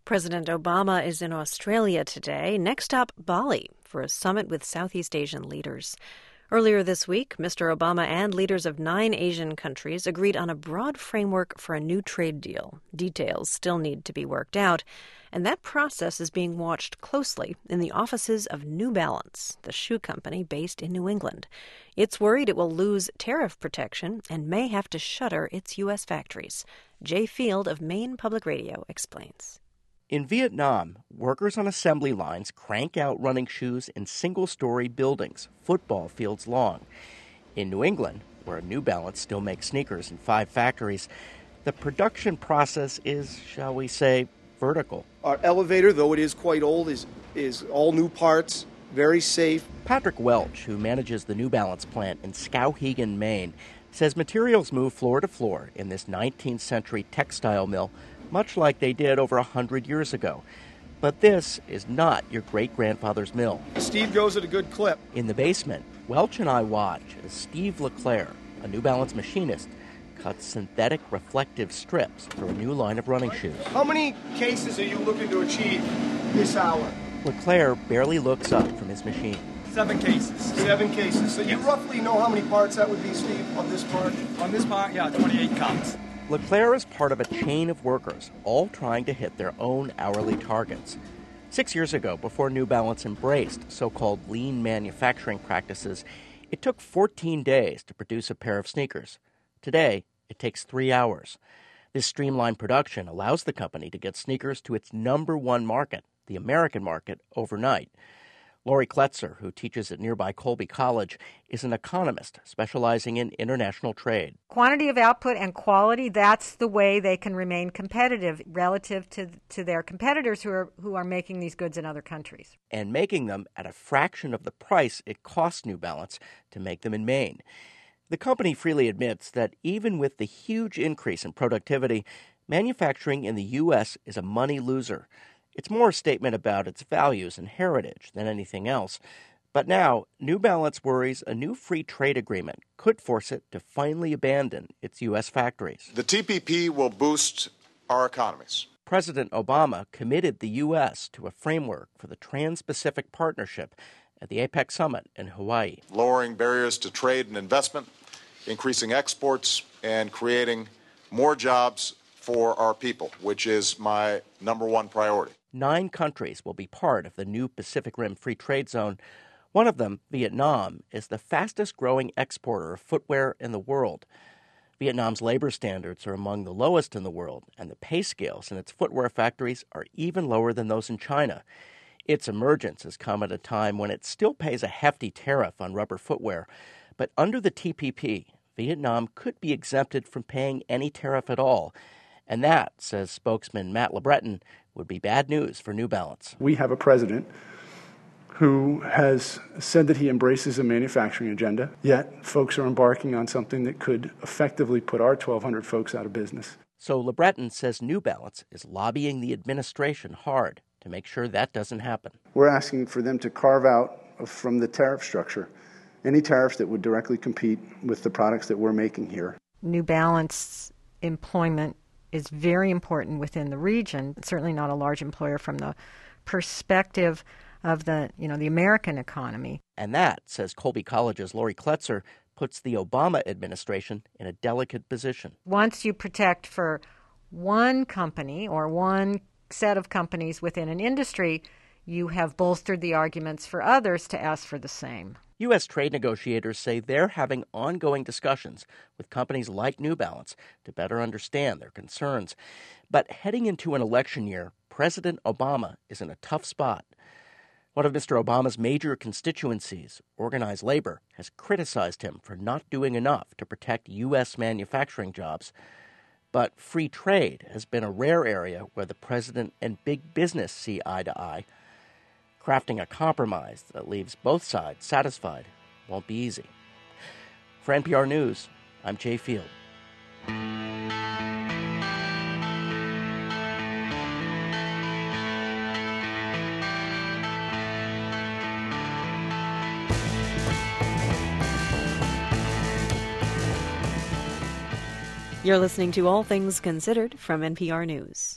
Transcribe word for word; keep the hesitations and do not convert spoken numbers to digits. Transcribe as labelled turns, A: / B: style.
A: President Obama is in Australia today. Next up, Bali, for a summit with Southeast Asian leaders. Earlier this week, Mister Obama and leaders of nine Asian countries agreed on a broad framework for a new trade deal. Details still need to be worked out, and that process is being watched closely in the offices of New Balance, the shoe company based in New England. It's worried it will lose tariff protection and may have to shutter its U S factories. Jay Field of Maine Public Radio explains.
B: In Vietnam, workers on assembly lines crank out running shoes in single-story buildings, football fields long. In New England, where New Balance still makes sneakers in five factories, the production process is, shall we say, vertical.
C: Our elevator, though it is quite old, is, is all new parts, very safe.
B: Patrick Welch, who manages the New Balance plant in Skowhegan, Maine, says materials move floor to floor in this nineteenth century textile mill, much like they did over one hundred years ago. But this is not your great-grandfather's mill.
C: Steve goes at a good clip.
B: In the basement, Welch and I watch as Steve LeClaire, a New Balance machinist, cuts synthetic reflective strips for a new line of running shoes.
C: How many cases are you looking to achieve this hour?
B: LeClaire barely looks up from his machine.
D: Seven cases.
C: Seven cases. So you roughly know how many parts that would be, Steve, on this part?
D: On this part, yeah, twenty-eight counts.
B: LeClaire is part of a chain of workers, all trying to hit their own hourly targets. Six years ago, before New Balance embraced so-called lean manufacturing practices, it took fourteen days to produce a pair of sneakers. Today, it takes three hours. This streamlined production allows the company to get sneakers to its number one market, the American market, overnight. Lori Kletzer, who teaches at nearby Colby College, is an economist specializing in international trade.
E: Quantity of output and quality, that's the way they can remain competitive relative to to their competitors who are who are making these goods in other countries.
B: And making them at a fraction of the price it costs New Balance to make them in Maine. The company freely admits that even with the huge increase in productivity, manufacturing in the U S is a money loser. It's more a statement about its values and heritage than anything else. But now, New Balance worries a new free trade agreement could force it to finally abandon its U S factories.
F: The T P P will boost our economies.
B: President Obama committed the U S to a framework for the Trans-Pacific Partnership at the APEC summit in Hawaii.
F: Lowering barriers to trade and investment, increasing exports, and creating more jobs for our people, which is my number one priority.
B: Nine countries will be part of the new Pacific Rim Free Trade Zone. One of them, Vietnam, is the fastest-growing exporter of footwear in the world. Vietnam's labor standards are among the lowest in the world, and the pay scales in its footwear factories are even lower than those in China. Its emergence has come at a time when it still pays a hefty tariff on rubber footwear. But under the T P P, Vietnam could be exempted from paying any tariff at all. And that, says spokesman Matt LeBreton, would be bad news for New Balance.
G: We have a president who has said that he embraces a manufacturing agenda, yet folks are embarking on something that could effectively put our twelve hundred folks out of business.
B: So LeBreton says New Balance is lobbying the administration hard to make sure that doesn't happen.
G: We're asking for them to carve out from the tariff structure any tariffs that would directly compete with the products that we're making here.
E: New Balance employment is very important within the region. It's certainly not a large employer from the perspective of the, you know, the American economy.
B: And that, says Colby College's Lori Kletzer, puts the Obama administration in a delicate position.
E: Once you protect for one company or one set of companies within an industry, you have bolstered the arguments for others to ask for the same.
B: U S trade negotiators say they're having ongoing discussions with companies like New Balance to better understand their concerns. But heading into an election year, President Obama is in a tough spot. One of Mister Obama's major constituencies, organized labor, has criticized him for not doing enough to protect U S manufacturing jobs. But free trade has been a rare area where the president and big business see eye to eye. Crafting a compromise that leaves both sides satisfied won't be easy. For N P R News, I'm Jay Field.
A: You're listening to All Things Considered from N P R News.